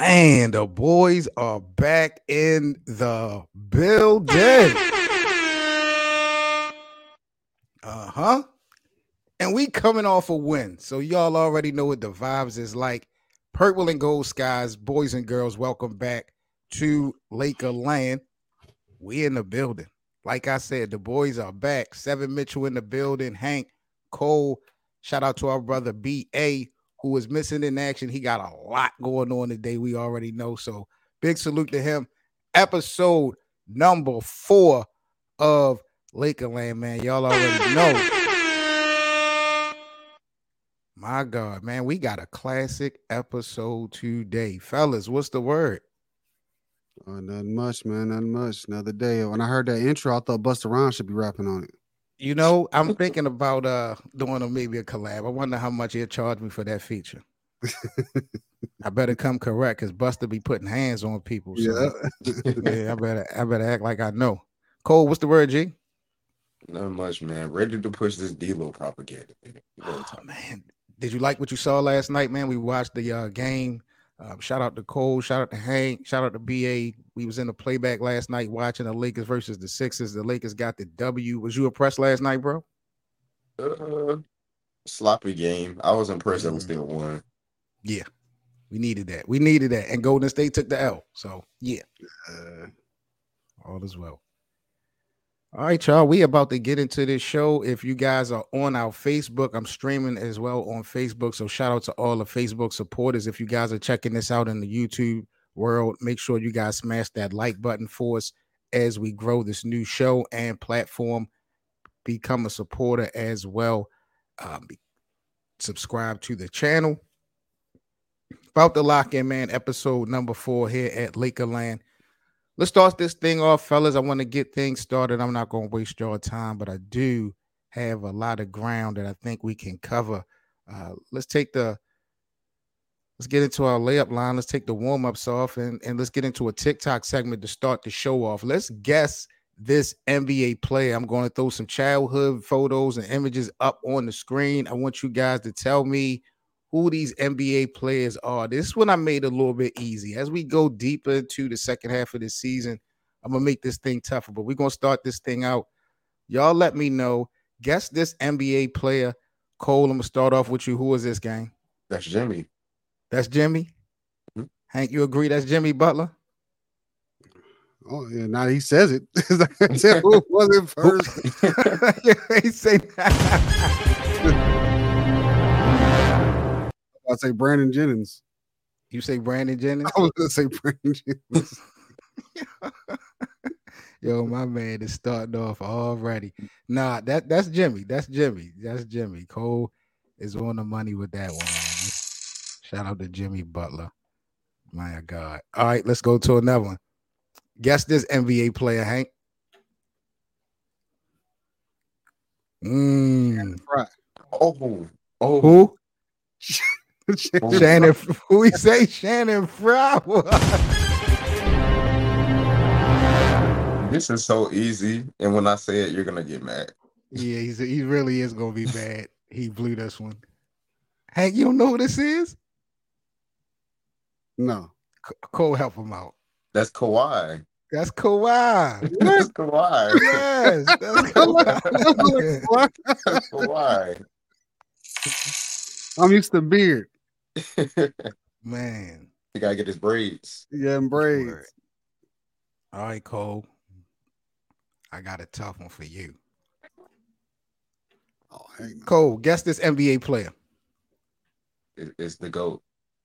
Man, the boys are back in the building. Uh-huh. And we coming off a win. So y'all already know what the vibes is like. Purple and gold skies, boys and girls, welcome back to Laker Land. We in the building. Like I said, the boys are back. Seven Mitchell in the building. Hank, Cole. Shout out to our brother B.A., who was missing in action. He got a lot going on today. We already know. So big salute to him. Episode number 4 of Lakerland, man. Y'all already know. My God, man, we got a classic episode today. Fellas, what's the word? Nothing much, man. Nothing much. Another day. When I heard that intro, I thought Busta Rhymes should be rapping on it. You know, I'm thinking about doing maybe a collab. I wonder how much he'll charge me for that feature. I better come correct because Busta be putting hands on people. So yeah, I better act like I know. Cole, what's the word, G? Not much, man. Ready to push this D-Lo propaganda. Oh, man. Did you like what you saw last night, man? We watched the game. Shout out to Cole. Shout out to Hank. Shout out to BA. We was in the playback last night watching the Lakers versus the Sixers. The Lakers got the W. Was you impressed last night, bro? Sloppy game. I was impressed that we still won. Yeah. We needed that. We needed that. And Golden State took the L. So, yeah. All is well. All right, y'all. We about to get into this show. If you guys are on our Facebook, I'm streaming as well on Facebook. So shout out to all the Facebook supporters. If you guys are checking this out in the YouTube world, make sure you guys smash that like button for us as we grow this new show and platform. Become a supporter as well. Subscribe to the channel. About to lock in, man. Episode number 4 here at Lakerland. Let's start this thing off, fellas. I want to get things started. I'm not going to waste your time, but I do have a lot of ground that I think we can cover. Let's get into our layup line. Let's take the warm-ups off, and let's get into a TikTok segment to start the show off. Let's guess this NBA player. I'm going to throw some childhood photos and images up on the screen. I want you guys to tell me who these NBA players are. This one I made a little bit easy. As we go deeper into the second half of the season, I'm going to make this thing tougher, but we're going to start this thing out. Y'all let me know. Guess this NBA player. Cole, I'm going to start off with you. Who is this, gang? That's Jimmy. That's Jimmy? Mm-hmm. Hank, you agree that's Jimmy Butler? Oh, yeah, now he says it. Who was it first? He say that. I say Brandon Jennings. You say Brandon Jennings? I was gonna say Brandon Jennings. Yo, my man is starting off already. Nah, that's Jimmy. That's Jimmy. That's Jimmy. Cole is on the money with that one. Man. Shout out to Jimmy Butler. My God. All right, let's go to another one. Guess this NBA player, Hank. Oh. Who? Shannon, who we say? Shannon Flower. This is so easy, and when I say it, you're gonna get mad. Yeah, he really is gonna be mad. He blew this one. Hank, you don't know who this is? No. Cole, help him out. That's Kawhi. That's Kawhi. That's Kawhi. Yes, that's Kawhi. That's Kawhi. I'm used to beard. Man. He gotta get his braids. Yeah, braids. All right, Cole. I got a tough one for you. Oh, Cole, guess this NBA player. It's the GOAT.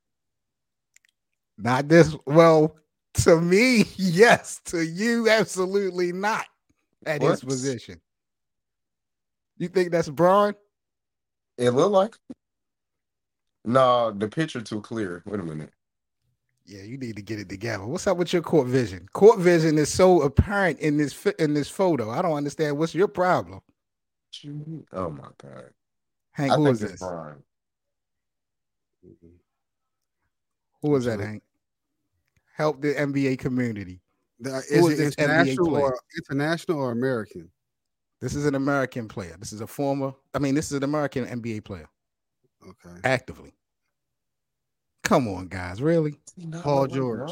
Not this. Well, to me, yes. To you, absolutely not. At his position. You think that's Braun? It looked like. No, the picture too clear. Wait a minute. Yeah, you need to get it together. What's up with your court vision? Court vision is so apparent in this photo. I don't understand. What's your problem? Oh my God, Hank, who is this? Brian. Who is that, Hank? Help the NBA community. Is it international or American? This is an American player. This is an American NBA player. Okay. Actively. Come on, guys, really? Paul George.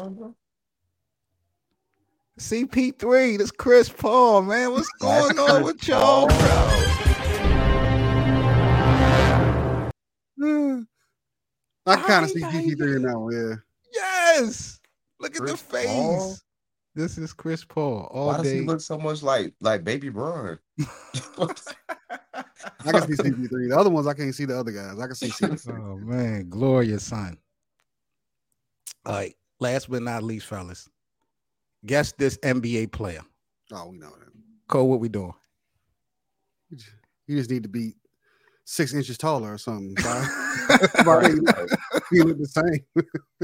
CP3, this Chris Paul, man. What's going on with y'all, bro? I kind of see CP3 now, yeah. Yes. Look at the Chris face. Paul? This is Chris Paul all Why does day. he look so much like Baby Bron? I can see CP3. The other ones, I can't see the other guys. I can see CP3. Oh, man. Glorious son. All right. Last but not least, fellas. Guess this NBA player. Oh, we know that. Cole, what we doing? You just need to be 6 inches taller or something. Right. You look the same.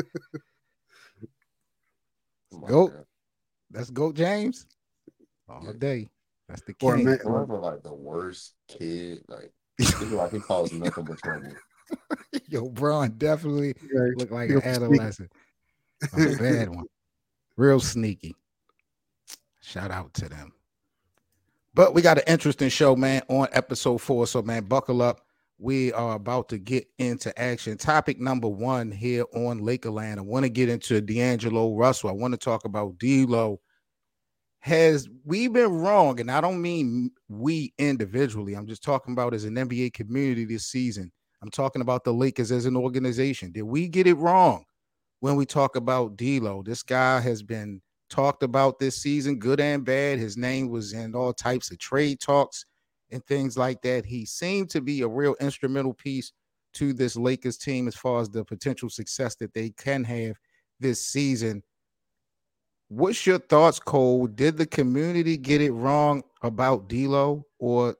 Go. Let's go, James. All day. That's the Or king. Bron was like the worst kid. Like, he look like he caused nothing but trouble. Yo, Bron definitely looked like he an was adolescent. A bad one. Real sneaky. Shout out to them. But we got an interesting show, man, on episode 4. So, man, buckle up. We are about to get into action. Topic number 1 here on Lakerland. I want to get into D'Angelo Russell. I want to talk about D'Lo. Has we been wrong? And I don't mean we individually. I'm just talking about as an NBA community this season. I'm talking about the Lakers as an organization. Did we get it wrong when we talk about D'Lo? This guy has been talked about this season, good and bad. His name was in all types of trade talks and things like that. He seemed to be a real instrumental piece to this Lakers team as far as the potential success that they can have this season. What's your thoughts, Cole? Did the community get it wrong about D'Lo, or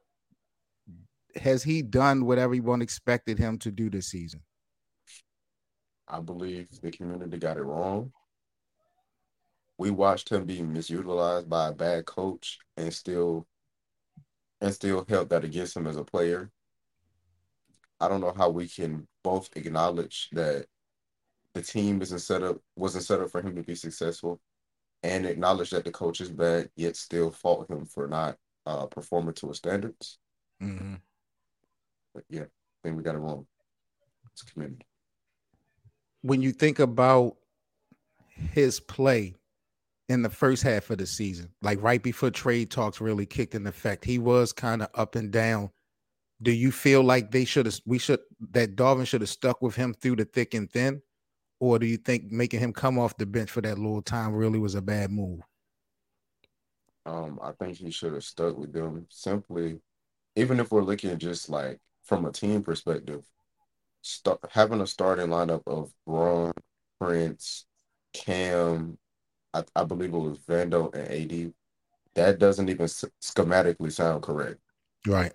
has he done what everyone expected him to do this season? I believe the community got it wrong. We watched him be misutilized by a bad coach and still held that against him as a player. I don't know how we can both acknowledge that the team wasn't set up for him to be successful, and acknowledge that the coach is bad, yet still fault him for not performing to his standards. Mm-hmm. But yeah, I think we got it wrong. It's a community. When you think about his play in the first half of the season, like right before trade talks really kicked in effect, he was kind of up and down. Do you feel like that Darvin should have stuck with him through the thick and thin? Or do you think making him come off the bench for that little time really was a bad move? I think he should have stuck with them simply, even if we're looking just like from a team perspective, having a starting lineup of Bron, Prince, Cam, I believe it was Vando and AD. That doesn't even schematically sound correct. Right.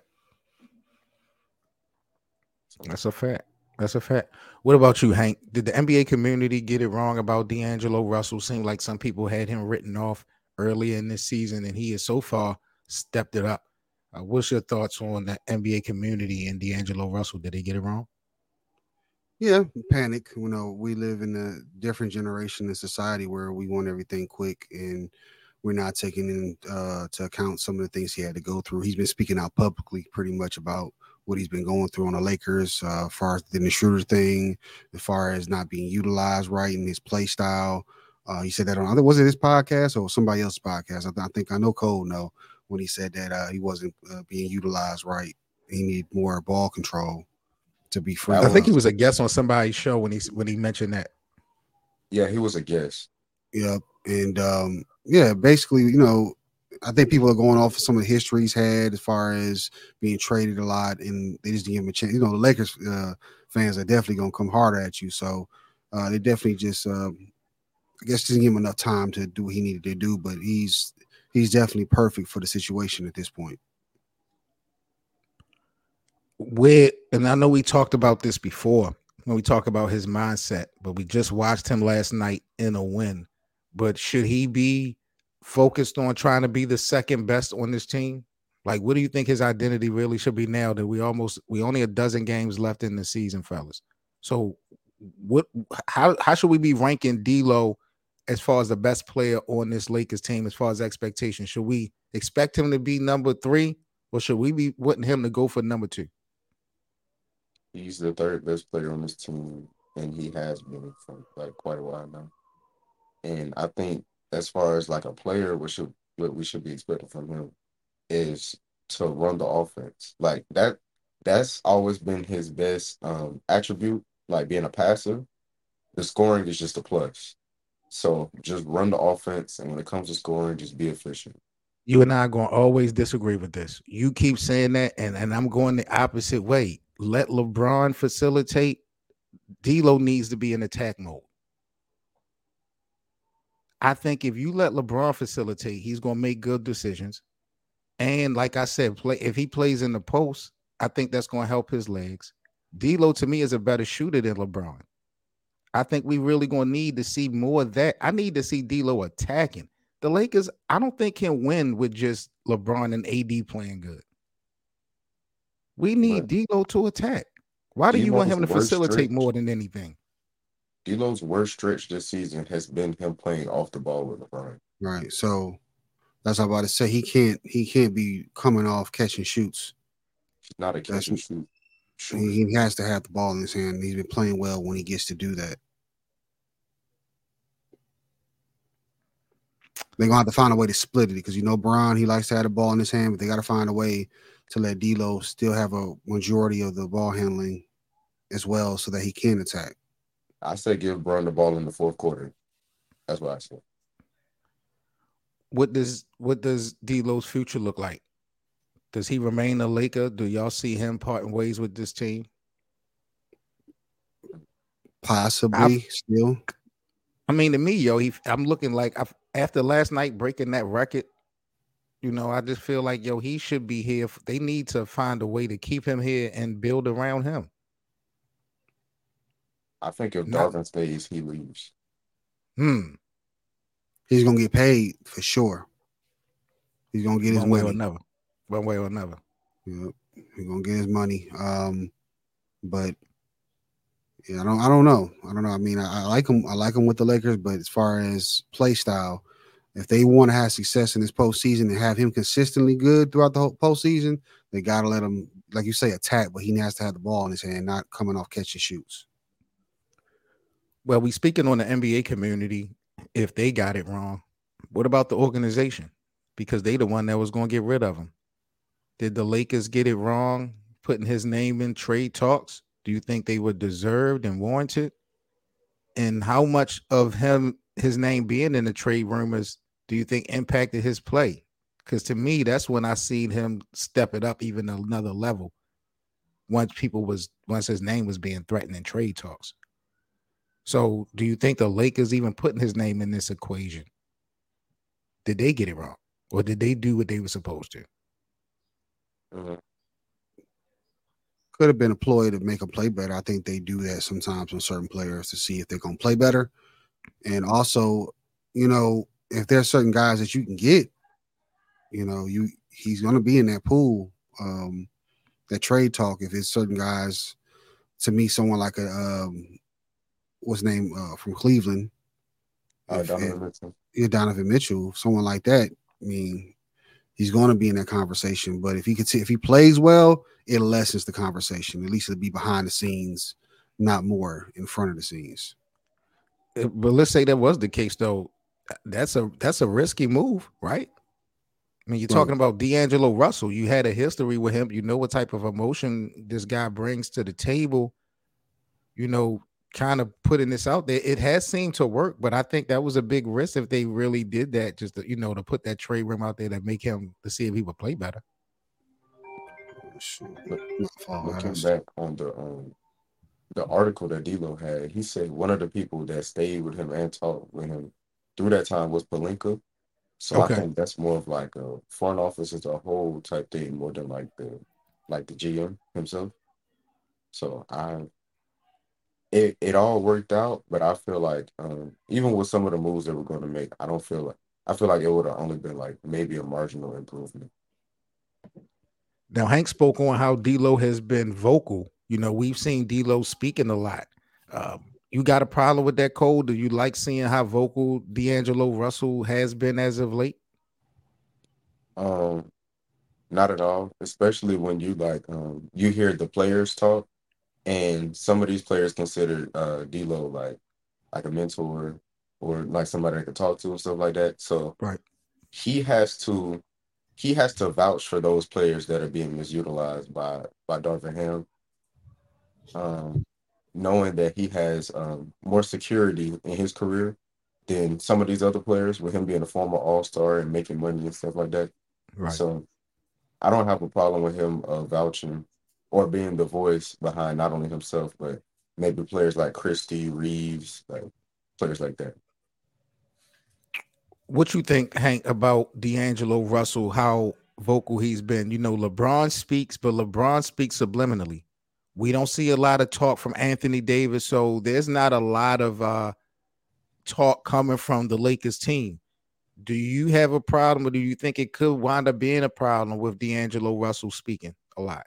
That's a fact. That's a fact. What about you, Hank? Did the NBA community get it wrong about D'Angelo Russell? Seemed like some people had him written off early in this season, and he has so far stepped it up. What's your thoughts on the NBA community and D'Angelo Russell? Did they get it wrong? Yeah, panic. You know, we live in a different generation in society where we want everything quick, and we're not taking into account some of the things he had to go through. He's been speaking out publicly pretty much about what he's been going through on the Lakers, as far as the Schroeder thing, as far as not being utilized right in his play style. He said that on, was it his podcast or somebody else's podcast? I think I know Cole know when he said that he wasn't being utilized right. He needed more ball control to be free. I think he was a guest on somebody's show when he mentioned that. Yeah, he was a guest. Yep. And yeah, basically, you know, I think people are going off of some of the history he's had as far as being traded a lot, and they just didn't give him a chance. You know, the Lakers fans are definitely going to come harder at you. So they definitely just, I guess, didn't give him enough time to do what he needed to do. But he's definitely perfect for the situation at this point. And I know we talked about this before when we talk about his mindset, but we just watched him last night in a win. But should he be focused on trying to be the second best on this team? Like, what do you think his identity really should be now that we only a dozen games left in the season, fellas? So how should we be ranking D'Lo as far as the best player on this Lakers team as far as expectations? Should we expect him to be number 3, or should we be wanting him to go for number 2? He's the third best player on this team and he has been for like quite a while now. And I think as far as like a player, what we should be expecting from him is to run the offense. Like that's always been his best attribute, like being a passer. The scoring is just a plus. So just run the offense, and when it comes to scoring, just be efficient. You and I are going to always disagree with this. You keep saying that, and I'm going the opposite way. Let LeBron facilitate. D'Lo needs to be in attack mode. I think if you let LeBron facilitate, he's going to make good decisions. And like I said, if he plays in the post, I think that's going to help his legs. D'Lo to me is a better shooter than LeBron. I think we really going to need to see more of that. I need to see D'Lo attacking. The Lakers, I don't think can win with just LeBron and AD playing good. We need But D'Lo to attack. Why do you want D'Lo's him to worst facilitate stretch, more than anything? D'Lo's worst stretch this season has been him playing off the ball with LeBron. Right. So that's what I'm about to say. He can't be coming off catching shoots. He's not a That's catch and shoot shooter. he has to have the ball in his hand. He's been playing well when he gets to do that. They're gonna have to find a way to split it because Brown, he likes to have the ball in his hand, but they got to find a way to let D'Lo still have a majority of the ball handling as well, so that he can attack. I say give Brown the ball in the fourth quarter. That's what I said. What does D'Lo's future look like? Does he remain a Laker? Do y'all see him parting ways with this team? Possibly still. I mean, to me, yo, I'm looking like after last night breaking that record. I just feel like he should be here. They need to find a way to keep him here and build around him. I think if Not, Darvin stays, he leaves. He's gonna get paid for sure. He's gonna get his one way or money. another. One way or another. Yep. He's gonna get his money. But yeah, I don't know. I mean, I like him. I like him with the Lakers, but as far as play style, if they want to have success in this postseason and have him consistently good throughout the whole postseason, they gotta let him, like you say, attack. But he has to have the ball in his hand, not coming off catch and shoots. Well, we speaking on the NBA community. If they got it wrong, what about the organization? Because they the one that was going to get rid of him. Did the Lakers get it wrong putting his name in trade talks? Do you think they were deserved and warranted? And how much of his name being in the trade rumors do you think impacted his play? Because to me, that's when I seen him step it up even another level. Once his name was being threatened in trade talks. So do you think the Lakers even putting his name in this equation? Did they get it wrong? Or did they do what they were supposed to? Mm-hmm. Could have been a ploy to make them play better. I think they do that sometimes on certain players to see if they're going to play better. And also, if there's certain guys that you can get, he's going to be in that pool, that trade talk. If it's certain guys, to me, someone like what's his name from Cleveland, Donovan Mitchell. Yeah, Donovan Mitchell, someone like that. I mean, he's going to be in that conversation. But if he plays well, it lessens the conversation. At least it'll be behind the scenes, not more in front of the scenes. But let's say that was the case, though. That's a risky move, right? I mean, you're talking about D'Angelo Russell. You had a history with him. You know what type of emotion this guy brings to the table. Kind of putting this out there. It has seemed to work, but I think that was a big risk if they really did that, just to put that trade room out there to make him to see if he would play better. Looking back on the article that D'Lo had, he said one of the people that stayed with him and talked with him through that time was Pelinka. So okay. I think that's more of like a front office as a whole type thing, more than like the GM himself. So it all worked out, but I feel like even with some of the moves that we're going to make, I feel like it would have only been like maybe a marginal improvement. Now, Hank spoke on how D'Lo has been vocal. We've seen D'Lo speaking a lot. You got a problem with that, Cole? Do you like seeing how vocal D'Angelo Russell has been as of late? Not at all. Especially when you you hear the players talk, And some of these players consider D'Lo like a mentor or like somebody I could talk to and stuff like that. So Right. he has to vouch for those players that are being misutilized by Darvin Ham, knowing that he has more security in his career than some of these other players, with him being a former All-Star and making money and stuff like that. Right. So I don't have a problem with him vouching or being the voice behind not only himself, but maybe players like Christie, Reeves, like players like that. What you think, Hank, about D'Angelo Russell, how vocal he's been? You know, LeBron speaks, but LeBron speaks subliminally. We don't see a lot of talk from Anthony Davis, so there's not a lot of talk coming from the Lakers team. Do you have a problem, or do you think it could wind up being a problem with D'Angelo Russell speaking a lot?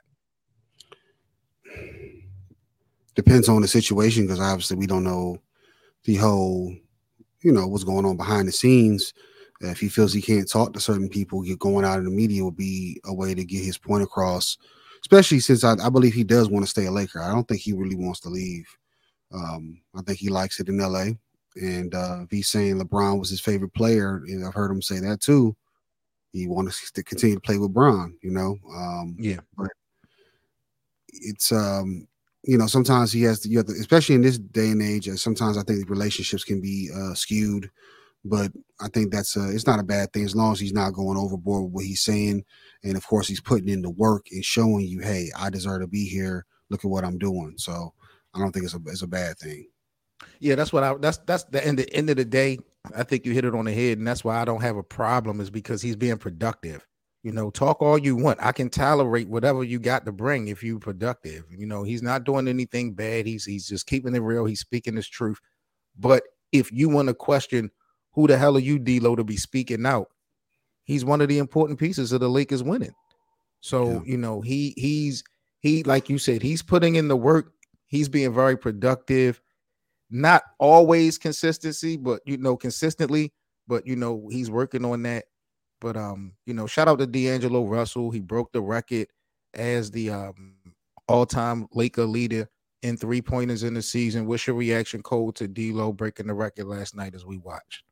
Depends on the situation, because obviously we don't know the whole, what's going on behind the scenes. If he feels he can't talk to certain people, going out in the media will be a way to get his point across, especially since I believe he does want to stay a Laker. I don't think he really wants to leave. I think he likes it in LA. And if he's saying LeBron was his favorite player, and I've heard him say that too, he wants to continue to play with Bron, Yeah. But it's sometimes you have to, especially in this day and age, sometimes I think relationships can be skewed, but I think it's not a bad thing as long as he's not going overboard with what he's saying. And of course he's putting in the work and showing you, hey, I deserve to be here. Look at what I'm doing. So I don't think it's a bad thing. Yeah, that's the end of the day. I think you hit it on the head, and that's why I don't have a problem, is because he's being productive. Talk all you want. I can tolerate whatever you got to bring if you're productive. He's not doing anything bad. He's just keeping it real. He's speaking his truth. But if you want to question who the hell are you, D'Lo, to be speaking out, he's one of the important pieces of the Lakers winning. So, Yeah. he's like you said, he's putting in the work. He's being very productive. Not always consistently, but consistently, but he's working on that. But shout out to D'Angelo Russell. He broke the record as the all-time Laker leader in 3-pointers in the season. What's your reaction, Cole, to D'Lo breaking the record last night as we watched?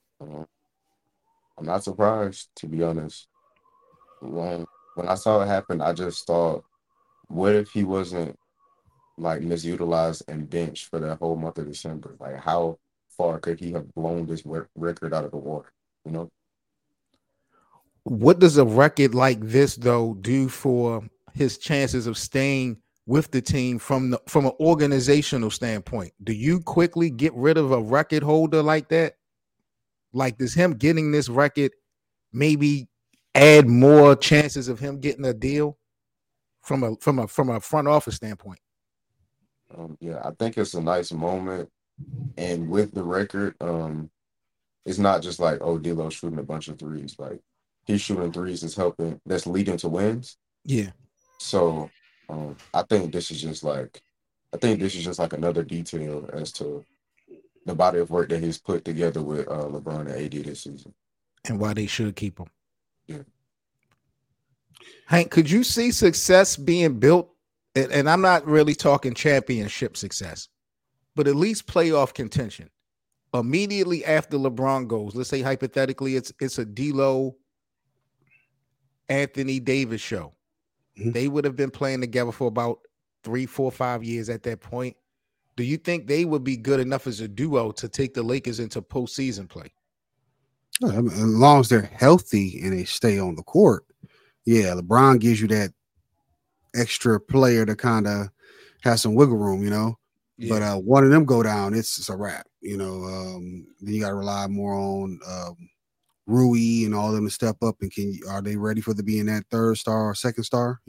I'm not surprised, to be honest. When I saw it happen, I just thought, what if he wasn't like misutilized and benched for that whole month of December? Like, how far could he have blown this record out of the water? What does a record like this, though, do for his chances of staying with the team from an organizational standpoint? Do you quickly get rid of a record holder like that? Like, does him getting this record maybe add more chances of him getting a deal from a front office standpoint? Yeah, I think it's a nice moment, and with the record, it's not just like, oh, D'Lo shooting a bunch of threes. Like, he's shooting threes that's leading to wins. Yeah. So I think this is just like another detail as to the body of work that he's put together with LeBron and AD this season, and why they should keep him. Yeah. Hank, could you see success being built? And I'm not really talking championship success, but at least playoff contention immediately after LeBron goes. Let's say hypothetically, it's a D'Lo, Anthony Davis show. Mm-hmm. They would have been playing together for about 3, 4, 5 years at that point. Do you think they would be good enough as a duo to take the Lakers into postseason play? As long as they're healthy and they stay on the court. Yeah, LeBron gives you that extra player to kind of have some wiggle room, Yeah. But one of them go down, it's a wrap, Then you got to rely more on Rui and all of them to step up. And are they ready for being that third star or second star?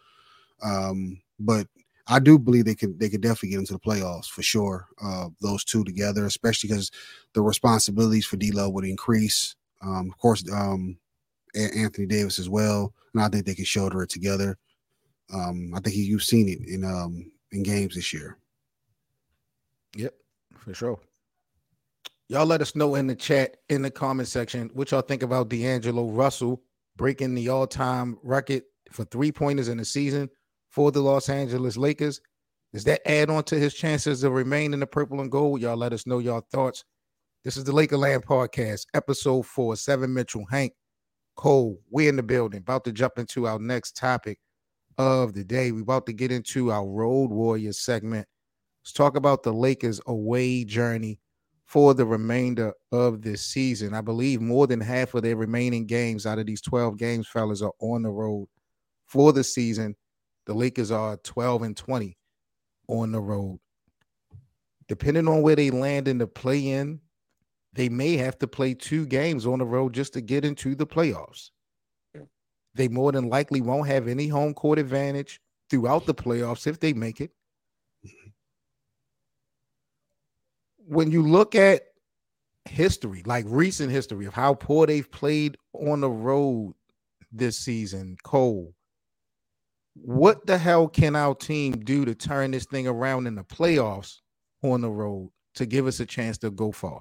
But I do believe they could definitely get into the playoffs for sure. Those two together, especially because the responsibilities for D'Lo would increase. Of course, Anthony Davis as well, and I think they can shoulder it together. I think you've seen it in games this year. Yep, for sure. Y'all let us know in the chat, in the comment section, what y'all think about D'Angelo Russell breaking the all-time record for 3-pointers in the season for the Los Angeles Lakers. Does that add on to his chances of remaining in the purple and gold? Y'all let us know y'all thoughts. This is the Lakerland Podcast, episode 4. 7 Mitchell, Hank, Cole. We in the building. About to jump into our next topic of the day. We're about to get into our Road Warriors segment. Let's talk about the Lakers' away journey for the remainder of this season. I believe more than half of their remaining games out of these 12 games, fellas, are on the road for the season. The Lakers are 12-20 on the road. Depending on where they land in the play-in, they may have to play 2 games on the road just to get into the playoffs. They more than likely won't have any home court advantage throughout the playoffs if they make it. When you look at history, like recent history of how poor they've played on the road this season, Cole, what the hell can our team do to turn this thing around in the playoffs on the road to give us a chance to go far?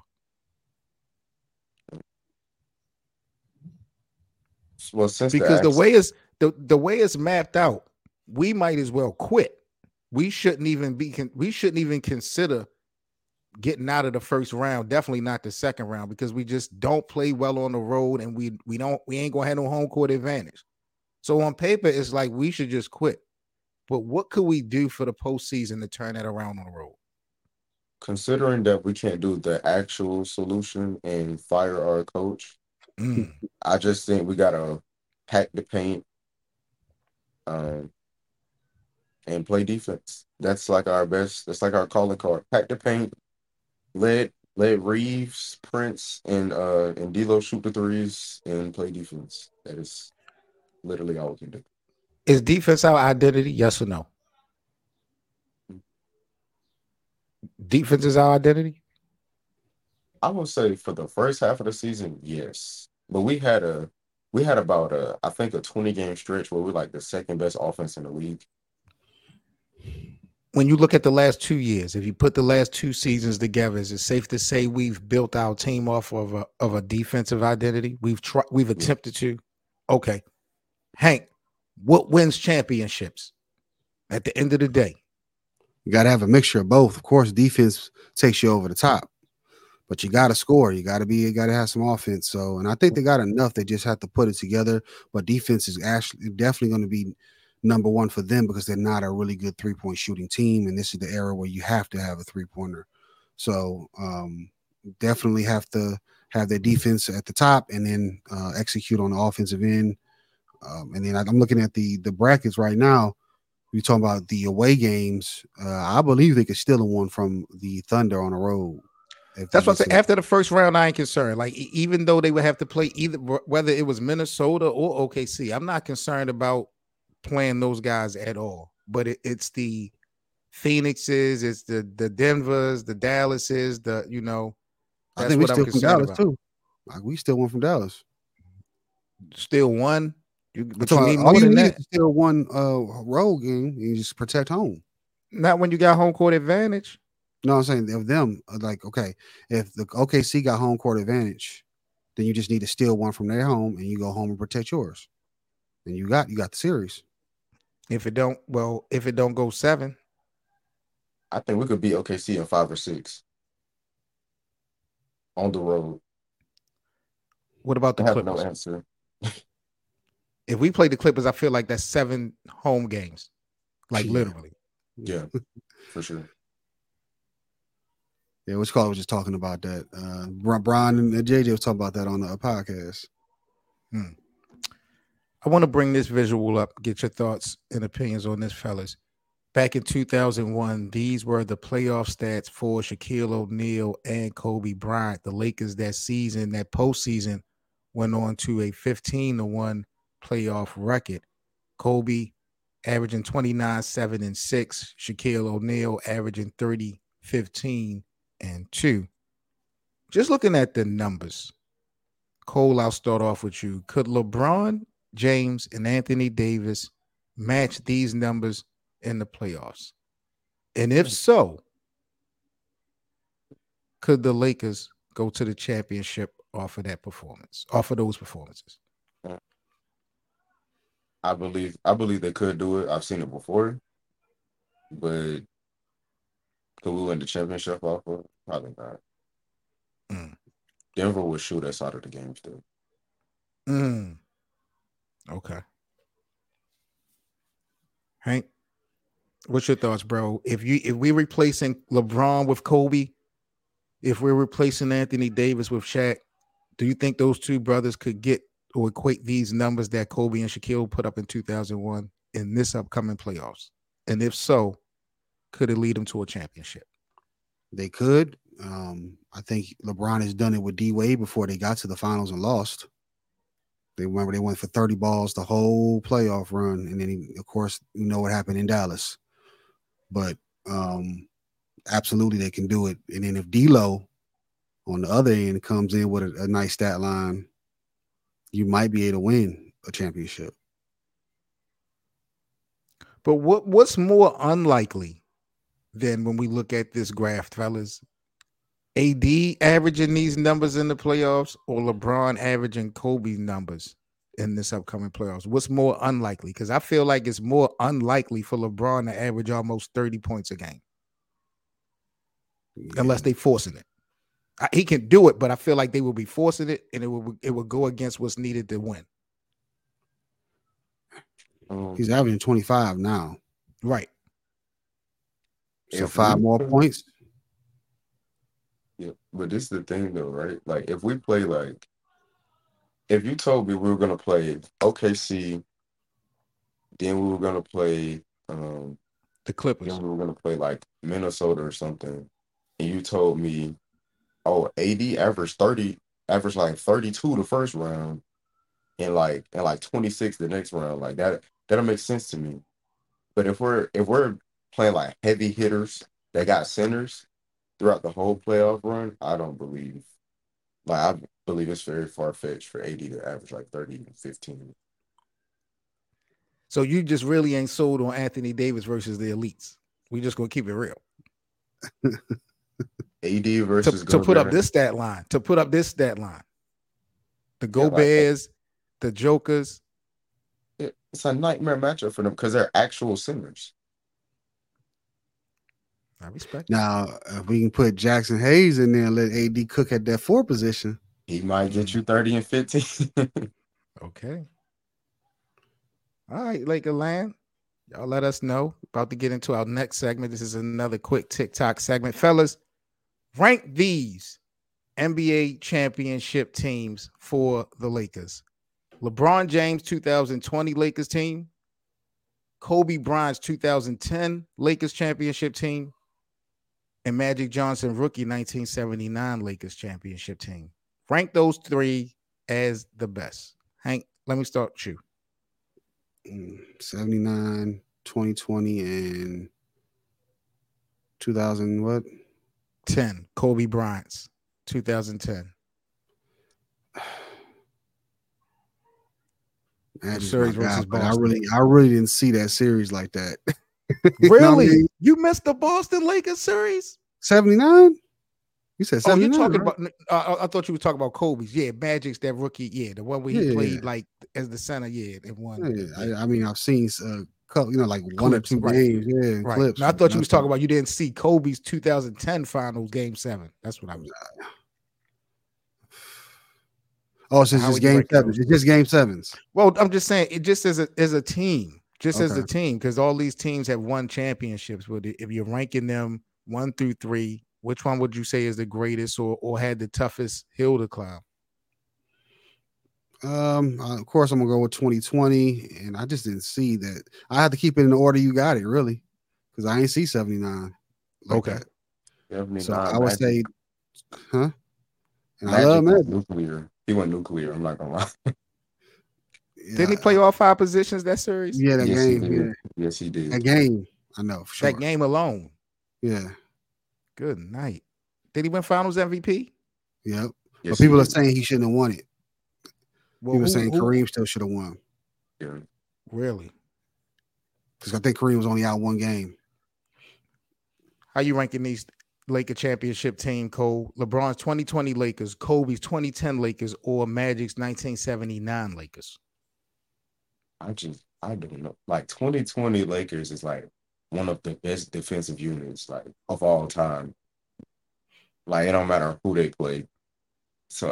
Well, since Because the way it's mapped out, we might as well quit. We shouldn't even consider getting out of the first round. Definitely not the second round, because we just don't play well on the road, and we ain't gonna have no home court advantage. So on paper, it's like we should just quit. But what could we do for the postseason to turn that around on the road? considering that we can't do the actual solution and fire our coach, I just think we gotta pack the paint, and play defense. That's like our best. That's like our calling card. Pack the paint. Let Reeves, Prince, and D'Lo shoot the threes and play defense. That is literally all we can do. Is defense our identity? Yes or no? Defense is our identity? I would say for the first half of the season, yes. But we had about I think a 20-game stretch where we're like the second best offense in the league. When you look at the last 2 years, if you put the last 2 seasons together, is it safe to say we've built our team off of a defensive identity? We've attempted to. Okay. Hank, what wins championships at the end of the day? You got to have a mixture of both. Of course, defense takes you over the top, but you got to score. You got to have some offense. So, and I think they got enough. They just have to put it together. But defense is actually definitely going to be number one for them, because they're not a really good 3-point shooting team. And this is the era where you have to have a 3-pointer. So definitely have to have their defense at the top, and then execute on the offensive end. And then I'm looking at the brackets right now. We're talking about the away games. I believe they could steal one from the Thunder on the road. That's what I said. After the first round, I ain't concerned. Like, even though they would have to play either, whether it was Minnesota or OKC, I'm not concerned about playing those guys at all. But it's the Phoenixes, it's the Denvers, the Dallases, That's I think we what still I'm from concerned Dallas about. too. Like, we still won from Dallas. Still one. But you all need more you than need that. is still one road game. You just protect home. Not when you got home court advantage. No, I'm saying of them, like, okay, if the OKC got home court advantage, then you just need to steal one from their home, and you go home and protect yours. And you got the series. If it don't go 7, I think we could beat OKC in 5 or 6 on the road. What about the I have Clippers? no answer. If we play the Clippers, I feel like that's 7 home games, like literally. Yeah, for sure. Yeah, which call was just talking about that. Brian and JJ was talking about that on the podcast. I want to bring this visual up, get your thoughts and opinions on this, fellas. Back in 2001, these were the playoff stats for Shaquille O'Neal and Kobe Bryant. The Lakers that season, that postseason, went on to a 15-1 playoff record. Kobe averaging 29, 7, and 6. Shaquille O'Neal averaging 30, 15, and 2. Just looking at the numbers, Cole, I'll start off with you. Could LeBron James and Anthony Davis match these numbers in the playoffs? And if so, could the Lakers go to the championship off of those performances? I believe they could do it. I've seen it before, but Could we win the championship off of? Probably not. Mm. Denver would shoot us out of the game still. Okay. Hank, what's your thoughts, bro? If we replacing LeBron with Kobe, if we're replacing Anthony Davis with Shaq, do you think those two brothers could get or equate these numbers that Kobe and Shaquille put up in 2001 in this upcoming playoffs? And if so, could it lead them to a championship? They could. I think LeBron has done it with D Wade before they got to the finals and lost. They went for 30 balls the whole playoff run, and then of course you know what happened in Dallas. But absolutely they can do it. And then if D'Lo on the other end comes in with a nice stat line, you might be able to win a championship. But what's more unlikely than when we look at this graph, fellas? AD averaging these numbers in the playoffs or LeBron averaging Kobe's numbers in this upcoming playoffs? What's more unlikely? Because I feel like it's more unlikely for LeBron to average almost 30 points a game. Yeah. Unless they forcing it. He can do it, but I feel like they will be forcing it, and it will go against what's needed to win. He's averaging 25 now. Right. So 5 more points. Yeah, but this is the thing though, right? Like if we play if you told me we were gonna play OKC, then we were gonna play the Clippers, then we were gonna play like Minnesota or something, and you told me, oh, AD averaged like 32 the first round, and like 26 the next round, like that'll make sense to me. But if we're playing like heavy hitters that got centers throughout the whole playoff run, I don't believe. Like I believe it's very far fetched for AD to average like 30 and 15. So you just really ain't sold on Anthony Davis versus the elites. We just gonna keep it real. AD versus to put up this stat line. To put up this stat line. The Goberts, the Jokers. It's a nightmare matchup for them because they're actual centers. I respect. Now, if we can put Jackson Hayes in there and let AD cook at that 4 position, he might get you 30 and 15. Okay. All right, Laker Land. Y'all let us know. About to get into our next segment. This is another quick TikTok segment. Fellas, rank these NBA championship teams for the Lakers. LeBron James 2020 Lakers team. Kobe Bryant's 2010 Lakers championship team. And Magic Johnson rookie 1979 Lakers championship team. Rank those 3 as the best. Hank, let me start with you. 79, 2020, and 2000 what? 10. Kobe Bryant's 2010. Series versus Boston. I really didn't see that series like that. Really? You know what I mean? You missed the Boston Lakers series? 79? You said 79. Oh, you're talking about I thought you were talking about Kobe's. Yeah, Magic's that rookie. Yeah, the one where he played like as the center. Yeah, and won. Yeah, I mean, I've seen like clips, 1 or 2 games. Yeah, right. Clips. Now, I thought you was talking about you didn't see Kobe's 2010 finals game 7. That's what I was. Oh, so it's just game 7. It's just game 7s. Well, I'm just saying it just as a team. Just as a team, because all these teams have won championships. But if you're ranking them 1 through 3, which one would you say is the greatest or had the toughest hill to climb? Of course, I'm gonna go with 2020, and I just didn't see that. I had to keep it in the order you got it, really, because I ain't see 79. Like okay, that. So I would say, huh? And Magic, I love Magic. Nuclear. He went nuclear. I'm not gonna lie. Didn't he play all 5 positions that series? Yeah, that game. Yeah. Yes, he did. That game, I know for sure. That game alone. Yeah. Good night. Did he win Finals MVP? Yep. Yes, but people are saying he shouldn't have won it. Well, people are saying Kareem still should have won. Yeah. Really? Because I think Kareem was only out 1 game. How you ranking these Laker championship team, Cole? LeBron's 2020 Lakers, Kobe's 2010 Lakers, or Magic's 1979 Lakers? I don't know. Like 2020 Lakers is like one of the best defensive units like of all time. Like it don't matter who they play. So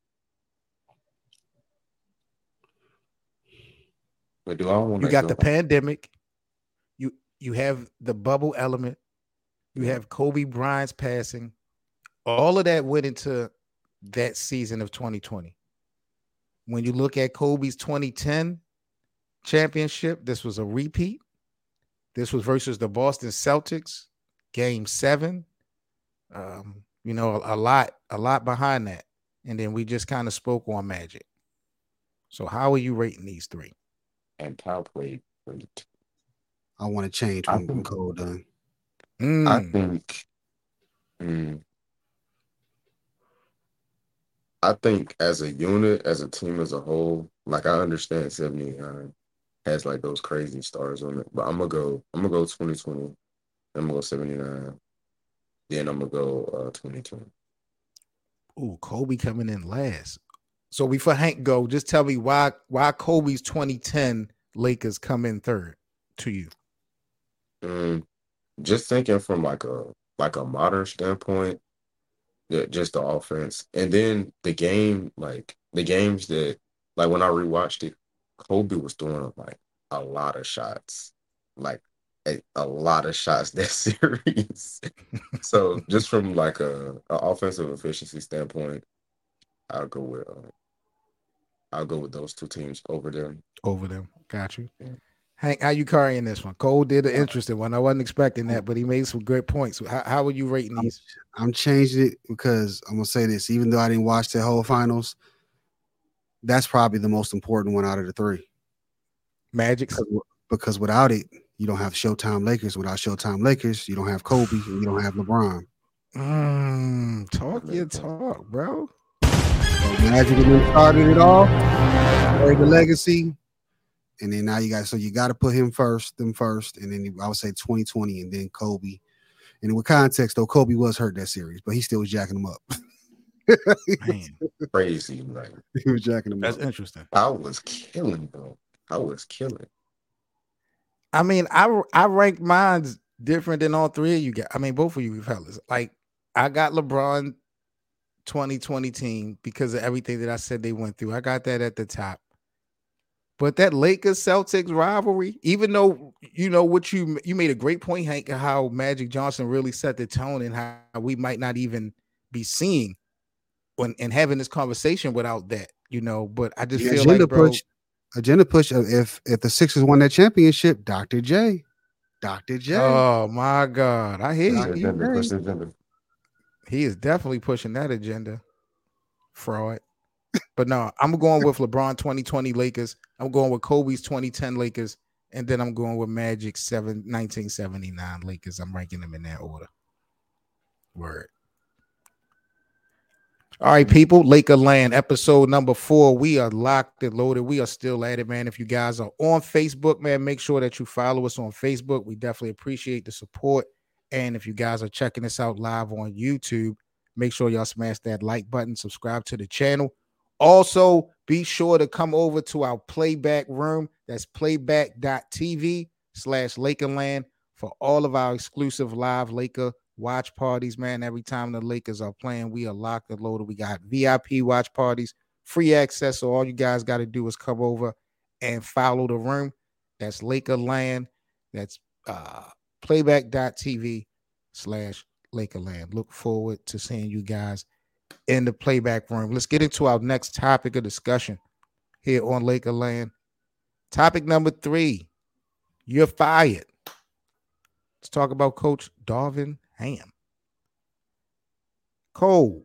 but do I want You to got go? the pandemic. You have the bubble element. You Yeah. have Kobe Bryant's passing. All of that went into that season of 2020. When you look at Kobe's 2010 championship, this was a repeat. This was versus the Boston Celtics, Game 7. A lot behind that. And then we just kind of spoke on Magic. So how are you rating these three? And Powell played great. I want to change I when think. Cole done. I think. mm, I think as a unit, as a team as a whole, like I understand 79 has like those crazy stars on it, but I'm gonna go 2020. I'm gonna go 79. Then I'm gonna go 2020. Ooh, Kobe coming in last. So before Hank go, just tell me why Kobe's 2010 Lakers come in third to you. Just thinking from like a modern standpoint, just the offense, and then the game, like the games that like when I rewatched it, Kobe was throwing like a lot of shots, like a lot of shots that series. So just from like a offensive efficiency standpoint, I'll go with uh, I'll go with those two teams over them. Over them. Got you. Yeah. Hank, how you carrying this one? Cole did an interesting one. I wasn't expecting that, but he made some good points. How are you rating these? I'm changing it because I'm gonna say this. Even though I didn't watch the whole finals, that's probably the most important one out of the three. Magic's? Because without it, you don't have Showtime Lakers. Without Showtime Lakers, you don't have Kobe and you don't have LeBron. Talk your talk, bro. So Magic started it all, carried the legacy, and then now you got to put him first, and then I would say 2020, and then Kobe. And with context, though, Kobe was hurt that series, but he still was jacking them up. Man, Crazy, like he was jacking them that's up. interesting. I was killing, bro. I was killing. I mean, I rank mine's different than all three of you guys. I mean, both of you fellas. Like, I got LeBron 2020 team because of everything that I said they went through. I got that at the top. But that Lakers Celtics rivalry, even though what you made a great point, Hank, how Magic Johnson really set the tone and how we might not even be seeing and having this conversation without that, But I just feel like, bro, agenda push. If the Sixers won that championship, Dr. J. Oh my God, I hear Push you. the agenda. He is definitely pushing that agenda. Fraud. But no, I'm going with LeBron 2020 Lakers. I'm going with Kobe's 2010 Lakers. And then I'm going with Magic's 1979 Lakers. I'm ranking them in that order. Word. All right, people. Laker Land, episode number 4. We are locked and loaded. We are still at it, man. If you guys are on Facebook, man, make sure that you follow us on Facebook. We definitely appreciate the support. And if you guys are checking us out live on YouTube, make sure y'all smash that like button, subscribe to the channel. Also, be sure to come over to our playback room. That's playback.tv/Lakerland for all of our exclusive live Laker watch parties, man. Every time the Lakers are playing, we are locked and loaded. We got VIP watch parties, free access. So all you guys got to do is come over and follow the room. That's Lakerland. That's playback.tv/Lakerland. Look forward to seeing you guys in the playback room. Let's get into our next topic of discussion here on Lakerland. Topic number 3. You're fired. Let's talk about Coach Darvin Ham. Cole,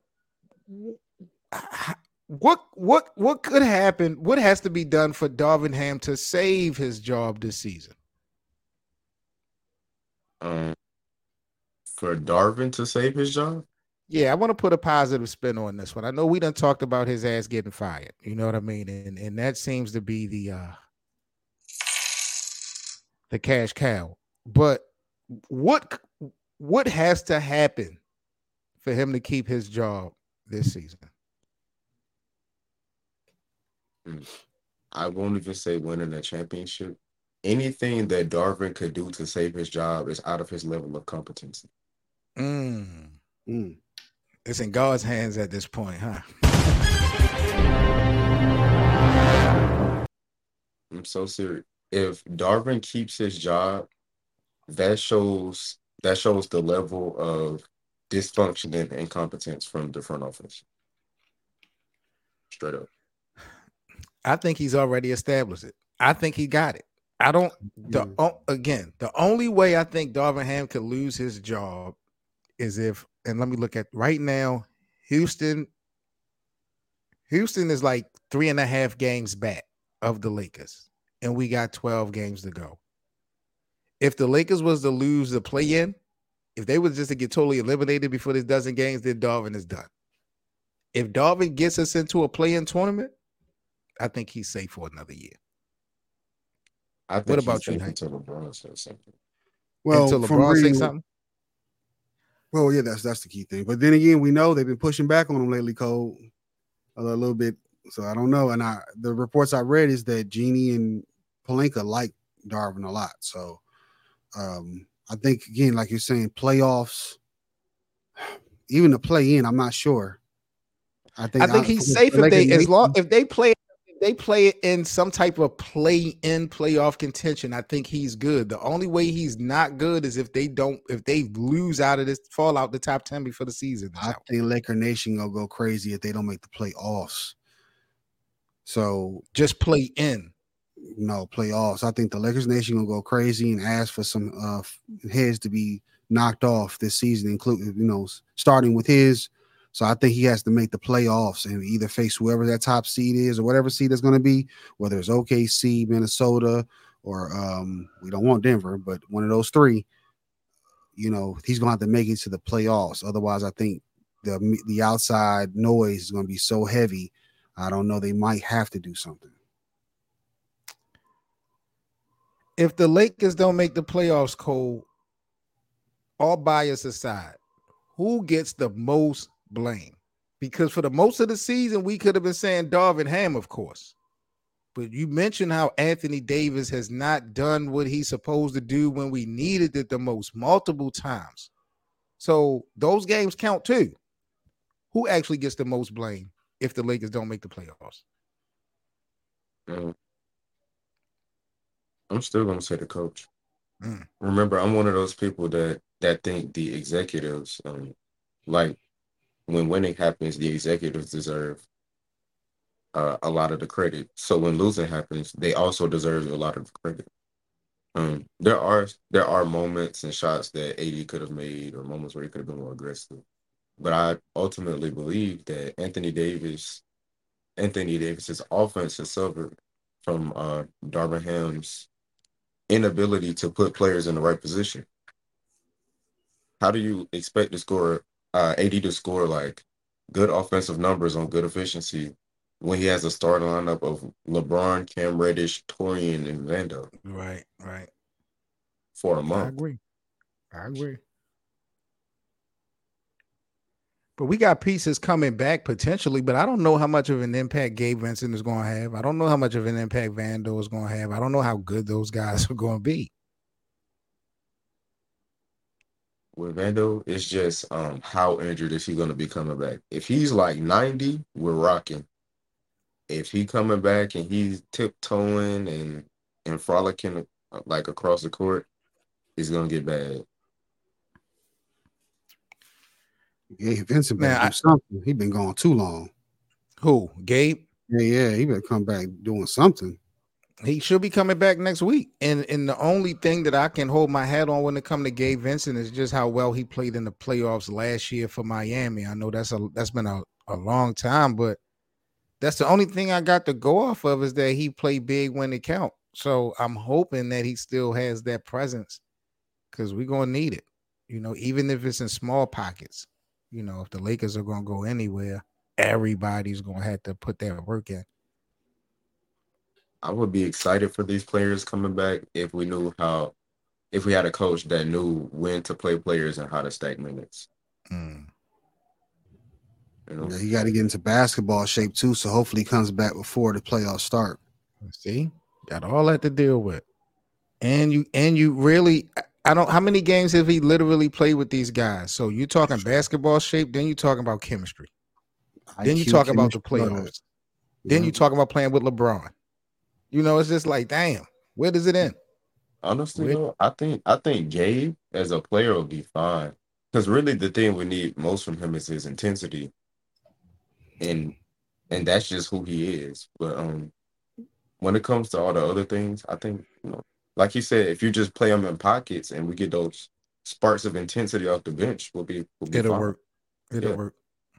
what could happen? What has to be done for Darvin Ham to save his job this season? For Darvin to save his job? Yeah, I want to put a positive spin on this one. I know we done talked about his ass getting fired. You know what I mean? And that seems to be the cash cow. But what has to happen for him to keep his job this season? I won't even say winning a championship. anything that Darvin could do to save his job is out of his level of competency. Mm. Mm. It's in God's hands at this point, huh? I'm so serious. If Darvin keeps his job, that shows the level of dysfunction and incompetence from the front office. Straight up. I think he's already established it. I think he got it. I don't. Again, the only way I think Darvin Ham could lose his job is if, and let me look at right now, Houston is like 3.5 games back of the Lakers, and we got 12 games to go. If the Lakers was to lose the play-in, if they was just to get totally eliminated before this dozen games, then Darvin is done. If Darvin gets us into a play-in tournament, I think he's safe for another year. I think what about you, Hank? Until LeBron says something. Well, until LeBron says something. Well, yeah, that's the key thing. But then again, we know they've been pushing back on him lately, Cole, a little bit. So I don't know. And the reports I read is that Jeannie and Pelinka like Darvin a lot. So I think, again, like you're saying, playoffs, even the play-in, I'm not sure. I think he's safe if they play it in some type of play-in playoff contention. I think he's good. The only way he's not good is if they lose out of this, fall out the top 10 before the season. I think Laker Nation gonna go crazy if they don't make the playoffs. So just play in. No, playoffs. I think the Lakers Nation gonna go crazy and ask for some heads to be knocked off this season, including starting with his. So I think he has to make the playoffs and either face whoever that top seed is or whatever seed it's going to be, whether it's OKC, Minnesota, or we don't want Denver, but one of those three. He's going to have to make it to the playoffs. Otherwise, I think the outside noise is going to be so heavy. I don't know. They might have to do something. If the Lakers don't make the playoffs, Cole, all bias aside, who gets the most blame? Because for the most of the season, we could have been saying Darvin Ham, of course. But you mentioned how Anthony Davis has not done what he's supposed to do when we needed it the most, multiple times. So those games count too. Who actually gets the most blame if the Lakers don't make the playoffs? I'm still going to say the coach. Remember, I'm one of those people that think the executives, like when winning happens, the executives deserve a lot of the credit. So when losing happens, they also deserve a lot of the credit. There are moments and shots that AD could have made, or moments where he could have been more aggressive. But I ultimately believe that Anthony Davis's offense has suffered from Darvin Ham's inability to put players in the right position. How do you expect to score AD to score like good offensive numbers on good efficiency when he has a starting lineup of LeBron, Cam Reddish, Torian, and Vando? Right. For a month. I agree. But we got pieces coming back potentially, but I don't know how much of an impact Gabe Vincent is going to have. I don't know how much of an impact Vando is going to have. I don't know how good those guys are going to be. With Vando, it's just how injured is he going to be coming back? If he's like 90, we're rocking. If he coming back and he's tiptoeing and frolicking like across the court, it's going to get bad. Yeah, Vincent better do something. He been gone too long. Who? Gabe? Yeah, he better come back doing something. He should be coming back next week. And the only thing that I can hold my hat on when it comes to Gabe Vincent is just how well he played in the playoffs last year for Miami. I know that's been a long time, but that's the only thing I got to go off of is that he played big when it count. So I'm hoping that he still has that presence because we're going to need it, even if it's in small pockets. If the Lakers are going to go anywhere, everybody's going to have to put their work in. I would be excited for these players coming back if we had a coach that knew when to play players and how to stack minutes. Yeah, he got to get into basketball shape too, so hopefully he comes back before the playoffs start. See, got all that to deal with. And you really, I don't, how many games have he literally played with these guys? So you're talking basketball shape, then you're talking about chemistry, then you're IQ, talking about the chemistry, all that. playoffs, then Yeah. you're talking about playing with LeBron. It's just like, damn, where does it end? Honestly, Where though, I think Gabe as a player will be fine. Because really, the thing we need most from him is his intensity, and that's just who he is. But when it comes to all the other things, I think like you said, if you just play him in pockets and we get those sparks of intensity off the bench, we'll be it'll fine. work. It'll Yeah. work.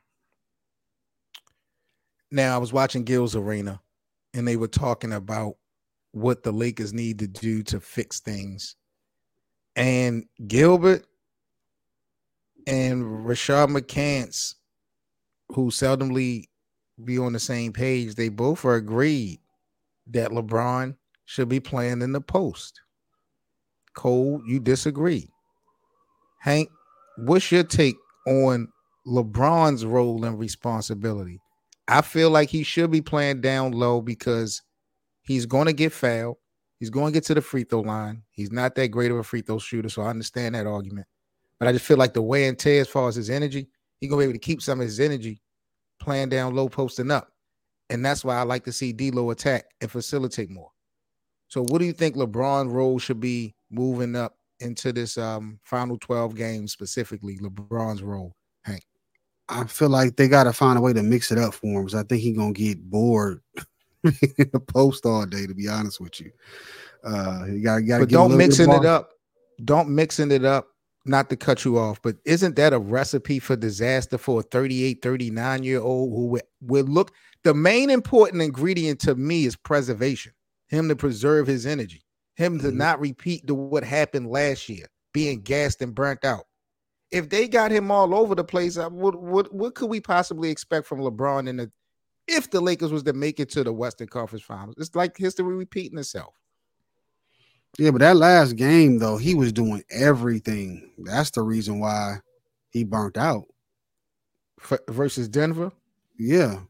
Now I was watching Gil's Arena, and they were talking about what the Lakers need to do to fix things. And Gilbert and Rashad McCants, who seldomly be on the same page, they both are agreed that LeBron should be playing in the post. Cole, you disagree. Hank, what's your take on LeBron's role and responsibility? I feel like he should be playing down low because he's going to get fouled. He's going to get to the free throw line. He's not that great of a free throw shooter, so I understand that argument. But I just feel like the wear and tear as far as his energy, he's going to be able to keep some of his energy playing down low, posting up. And that's why I like to see D'Lo attack and facilitate more. So what do you think LeBron's role should be moving up into this final 12 games, specifically LeBron's role, Hank? I feel like they got to find a way to mix it up for him because I think he's going to get bored in the post all day, to be honest with you. You got to But get a don't little bit mixing more. it up. Don't mixing it up, not to cut you off, but isn't that a recipe for disaster for a 38, 39-year-old who would look? The main important ingredient to me is preservation, him to preserve his energy, him to not repeat what happened last year, being gassed and burnt out. If they got him all over the place, what could we possibly expect from LeBron if the Lakers was to make it to the Western Conference Finals? It's like history repeating itself. Yeah, but that last game though, he was doing everything. That's the reason why he burnt out. Versus Denver. Yeah,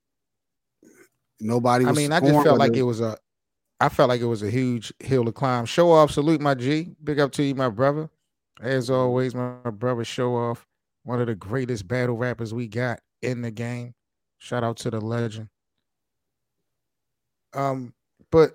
nobody I was mean, I just scoring. felt like it was a huge hill to climb. Show off, salute my G. Big up to you, my brother. As always, my brother Show Off, one of the greatest battle rappers we got in the game. Shout out to the legend. But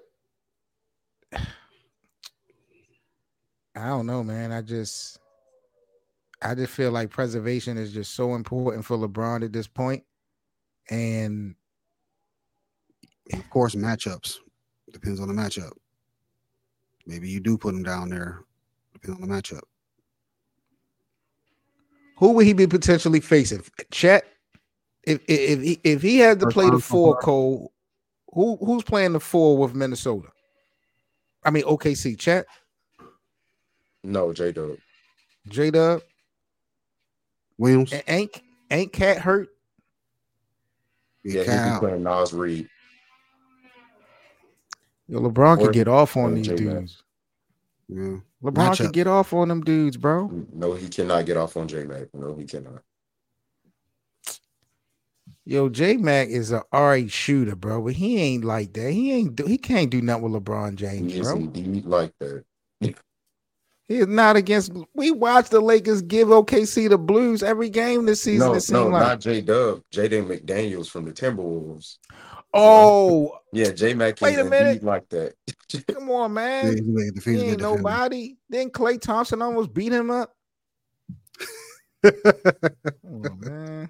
I don't know, man. I just feel like preservation is just so important for LeBron at this point. And Of course, matchups depends on the matchup. Maybe you do put him down there. Depends on the matchup. who would he be potentially facing? Chet. If he had to First play the round so four, far. Cole, who's playing the four with Minnesota? I mean OKC. Chet, No, J-Dub. J Dub, Williams, ain't Cat hurt? Yeah, he'd be Cal. playing Nas Reed Yo, LeBron or could get off on these J-Mac. dudes. Yeah, LeBron could matchup. get off on them dudes, bro. No, he cannot get off on J-Mac. No, he cannot. Yo, J Mac is a alright shooter, bro, but he ain't like that. He can't do nothing with LeBron James, He is bro. indeed like that. He is not against. We watched the Lakers give OKC the Blues every game this season. No, It seemed like. not J-Dub. Jaden McDaniels from the Timberwolves. Oh, Yeah, J-Mac wait is a minute. indeed like that. Come on, Yeah, man. he's a good defender, He good ain't defender. nobody. Then Klay Thompson almost beat him up. Come on, man.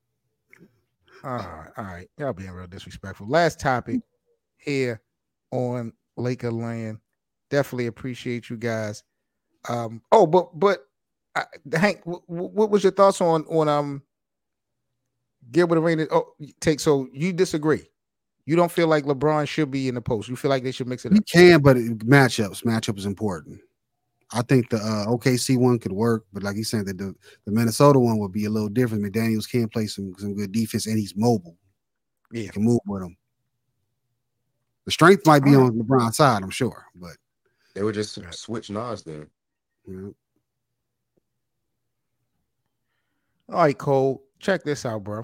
All right. Y'all being real disrespectful. Last topic here on Laker Land. Definitely appreciate you guys. But Hank, what was your thoughts on Gilbert Arenas? So you disagree? You don't feel like LeBron should be in the post? You feel like they should mix it He up? can, but matchup is important. I think the OKC one could work, but like he's saying that the Minnesota one would be a little different. McDaniels can play some good defense, and he's mobile. Yeah, He can move with him. The strength might be on LeBron's side, I'm sure, but They would just switch Nas then. you All right, Cole. Check this out, bro.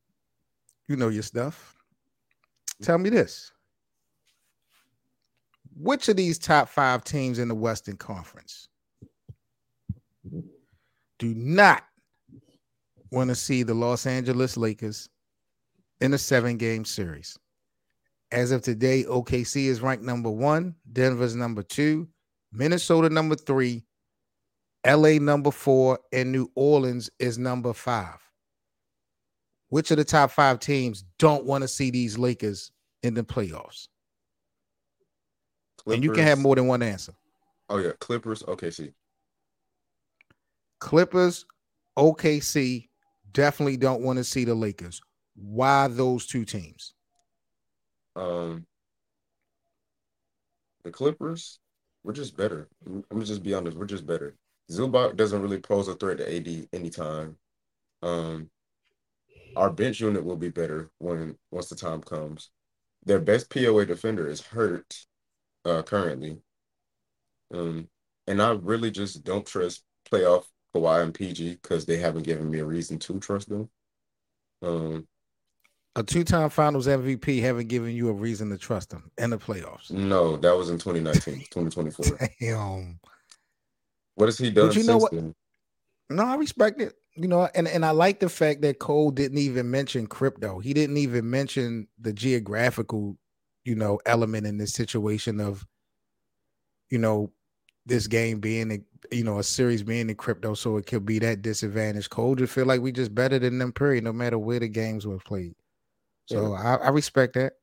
You know your stuff. Tell me this. which of these top 5 teams in the Western Conference do not want to see the Los Angeles Lakers in a 7-game series? As of today, OKC is ranked number 1, Denver's number 2, Minnesota number 3, LA number 4, and New Orleans is number 5. Which of the top 5 teams don't want to see these Lakers in the playoffs? Clippers. And you can have more than one answer. Oh yeah, Clippers, OKC. Clippers, OKC definitely don't want to see the Lakers. Why those two teams? The Clippers, we're just better. I'm gonna just be honest, we're just better. Zubac doesn't really pose a threat to AD anytime. Our bench unit will be better once the time comes. Their best POA defender is hurt currently. And I really just don't trust playoff Kawhi and PG because they haven't given me a reason to trust them. A 2-time Finals MVP haven't given you a reason to trust them in the playoffs. No, that was in 2019, 2024. Damn. What has he done since then? No, I respect it. You know, and I like the fact that Cole didn't even mention crypto. He didn't even mention the geographical, element in this situation of, this game being, a series being in crypto, so it could be that disadvantage. Cole just feel like we just better than them, period, no matter where the games were played. So yeah. I respect that.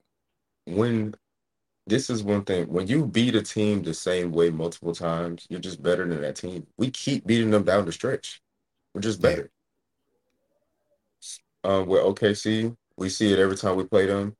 This is one thing. When you beat a team the same way multiple times, you're just better than that team. We keep beating them down the stretch. We're just better. Yeah. With OKC, we see it every time we play them.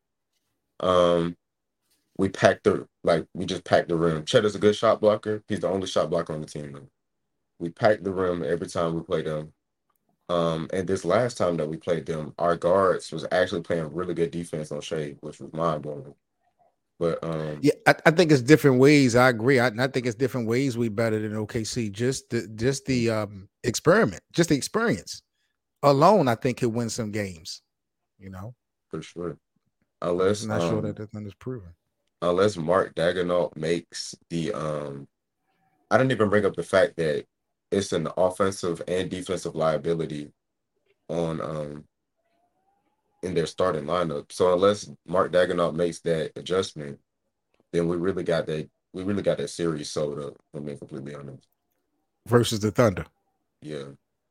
We just pack the rim. Chet's a good shot blocker. He's the only shot blocker on the team though. We pack the rim every time we play them. And this last time that we played them, our guards was actually playing really good defense on Shea, which was mind-blowing. But yeah, I think it's different ways. I agree. I think it's different ways we better than OKC. Just the experiment, just the experience alone, I think could win some games. For sure. Unless I'm not sure that nothing is proven. Unless Mark Daigneault makes the I didn't even bring up the fact that it's an offensive and defensive liability on in their starting lineup. So unless Mark Daigneault makes that adjustment, then we really got that series sold up, to be completely honest. Versus the Thunder. Yeah.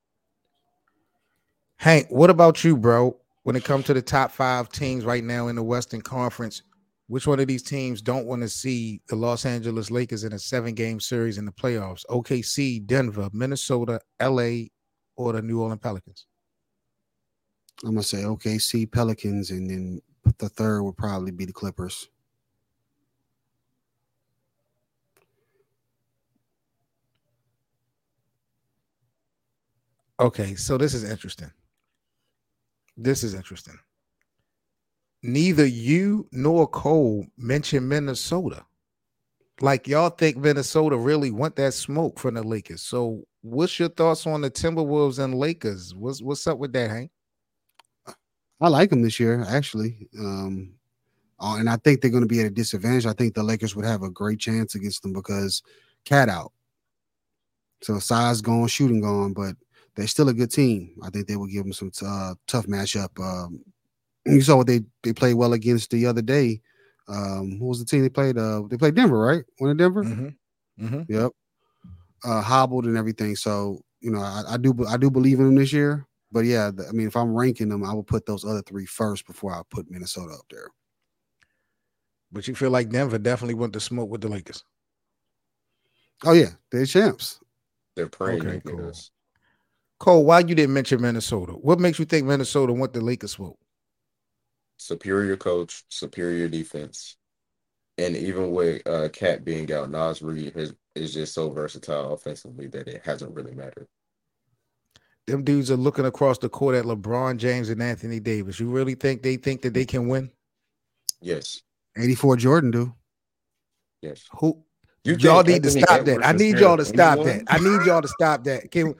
Hank, what about you, bro? When it comes to the top 5 teams right now in the Western Conference, which one of these teams don't want to see the Los Angeles Lakers in a 7-game series in the playoffs? OKC, Denver, Minnesota, LA, or the New Orleans Pelicans? I'm going to say OKC, Pelicans, and then the third would probably be the Clippers. Okay, so this is interesting. Neither you nor Cole mentioned Minnesota. Like, y'all think Minnesota really want that smoke from the Lakers. So what's your thoughts on the Timberwolves and Lakers? What's up with that, Hank? I like them this year, actually. And I think they're going to be at a disadvantage. I think the Lakers would have a great chance against them because Cat out. So size gone, shooting gone, but they're still a good team. I think they will give them some tough matchup. You saw what they played well against the other day. Who was the team they played? They played Denver, right? Went to Denver? Mm-hmm. Mm-hmm. Yep. Hobbled and everything. So, I do believe in them this year. But yeah, if I'm ranking them, I would put those other 3 first before I put Minnesota up there. But you feel like Denver definitely went to smoke with the Lakers? Oh yeah, they're champs. They're praying. Okay, cool. Cole, why you didn't mention Minnesota? What makes you think Minnesota went to Lakers smoke? Superior coach, superior defense. And even with Cat being out, Naz Reid is just so versatile offensively that it hasn't really mattered. Them dudes are looking across the court at LeBron James and Anthony Davis. You really think that they can win? Yes. 84 Jordan do. Yes. Who? Y'all need to stop that. I need y'all to stop that. I need y'all to stop that. Can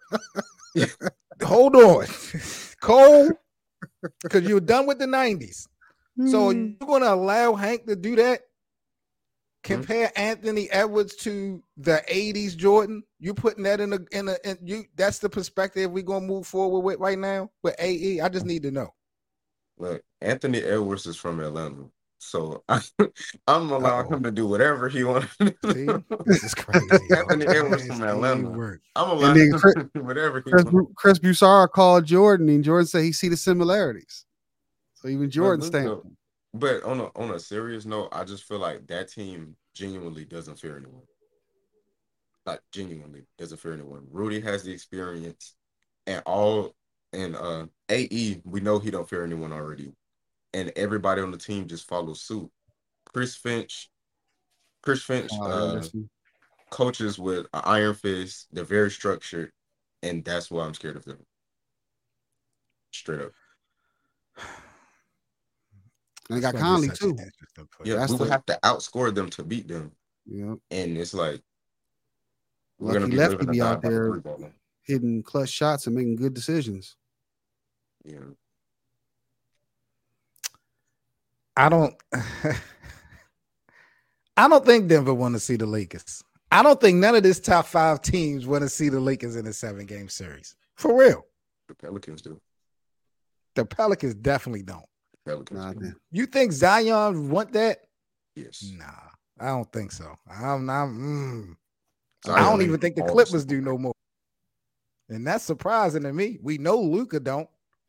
hold on, Cole, because you're done with the 90s. So you're going to allow Hank to do that? compare Anthony Edwards to the 80s Jordan? You putting that in you that's the perspective we're gonna move forward with right now with AE. I just need to know. Look, Anthony Edwards is from Atlanta. So I'm allowing him to do whatever he wants. See, this is crazy. Anthony Edwards from Atlanta. I'm allowing him to do whatever he wants. Chris Bussard called Jordan, and Jordan said he see the similarities. So even Jordan stamped him. But on a serious note, I just feel like that team genuinely doesn't fear anyone. Like genuinely doesn't fear anyone. Rudy has the experience, and AE, we know he don't fear anyone already. And everybody on the team just follows suit. Chris Finch coaches with an iron fist. They're very structured, and that's why I'm scared of them. Straight up. And they got Conley too. Yeah, we would have to outscore them to beat them. Yeah, and it's like we're gonna be out there hitting clutch shots and making good decisions. Yeah. I don't think Denver want to see the Lakers. I don't think none of this top 5 teams want to see the Lakers in a 7-game series. For real. The Pelicans do. The Pelicans definitely don't. Pelicans. You think Zion want that? Yes. Nah, I don't think so. I don't even think the Clippers do no more. And that's surprising to me. We know Luka don't.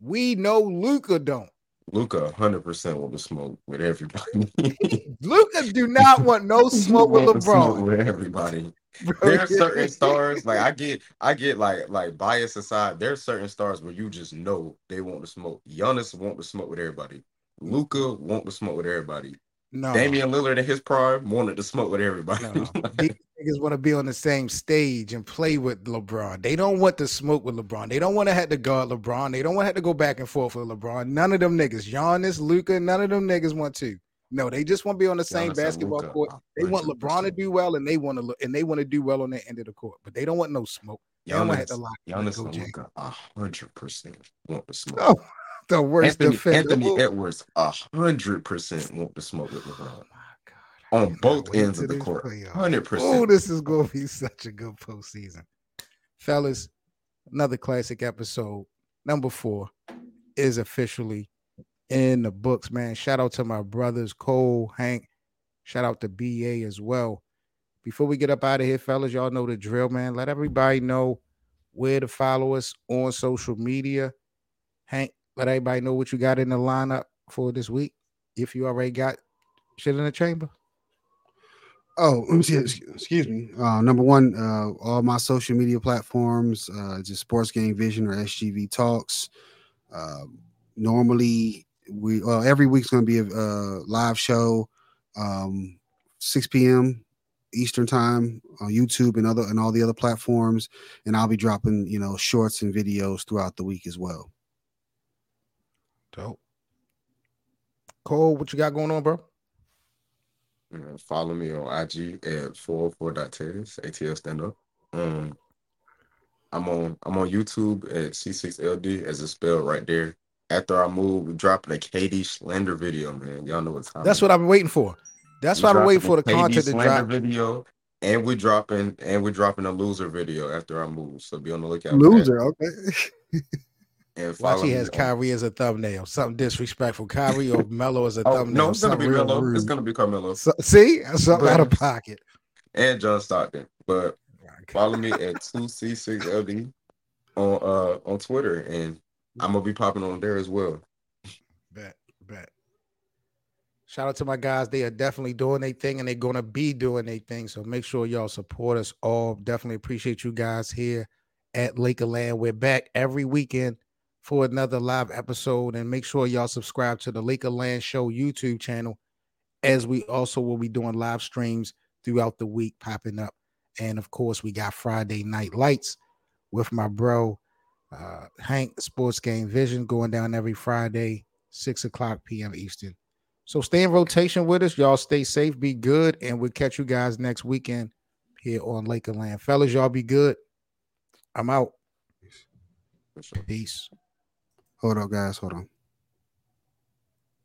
Luka 100% want to smoke with everybody. Luka do not want no smoke with LeBron. Smoke with everybody. There are certain stars, like I get like bias aside, there are certain stars where you just know they want to smoke. Giannis want to smoke with everybody. Luka want to smoke with everybody. No. Damian Lillard in his prime wanted to smoke with everybody. No. These niggas want to be on the same stage and play with LeBron. They don't want to smoke with LeBron. They don't want to have to guard LeBron. They don't want to have to go back and forth with LeBron. None of them niggas. Giannis, Luka, none of them niggas want to. No, they just want to be on the same basketball court. They want LeBron to do well, and they want to do well on the end of the court. But they don't want no smoke. Giannis and Luka 100% want to smoke. Oh, the worst defender. Anthony Edwards 100% want to smoke with LeBron. Oh my God. On both ends of the court. 100%. Oh, this is going to be such a good postseason. Fellas, another classic episode. Number 4 is officially in the books, man. Shout out to my brothers, Cole, Hank. Shout out to BA as well. Before we get up out of here, fellas, y'all know the drill, man. Let everybody know where to follow us on social media. Hank, let everybody know what you got in the lineup for this week. If you already got shit in the chamber. Oh, excuse me. Number 1, all my social media platforms, just Sports Game Vision or SGV Talks. Normally, every week's going to be a live show, 6 p.m. Eastern time on YouTube and all the other platforms, and I'll be dropping shorts and videos throughout the week as well. Dope. Cole, what you got going on, bro? Follow me on IG at 404.Tedis, ATL stand up. I'm on YouTube at C6LD as a spell right there. After I move, we're dropping a KD Slender video, man. Y'all know what time. That's what I've been waiting for. That's why I've been waiting for the content to drop. Video, and we're dropping a loser video after I move. So be on the lookout. Loser, okay. And watch, he has Kyrie as a thumbnail. Something disrespectful. Kyrie or Melo as a thumbnail. No, it's gonna be Melo. It's gonna be Carmelo. See, something out of pocket. And John Stockton. But follow me at 2C6LD on Twitter, and I'm gonna be popping on there as well. Bet. Shout out to my guys. They are definitely doing their thing, and they're gonna be doing their thing. So make sure y'all support us all. Definitely appreciate you guys here at Lakerland. We're back every weekend for another live episode, and make sure y'all subscribe to the Lakerland Show YouTube channel, as we also will be doing live streams throughout the week popping up. And of course, we got Friday Night Lights with my bro Hank, Sports Game Vision, going down every Friday, 6:00 p.m. Eastern. So stay in rotation with us. Y'all stay safe, be good, and we'll catch you guys next weekend here on Lakerland. Fellas, y'all be good. I'm out. Peace. Hold on, guys. Hold on.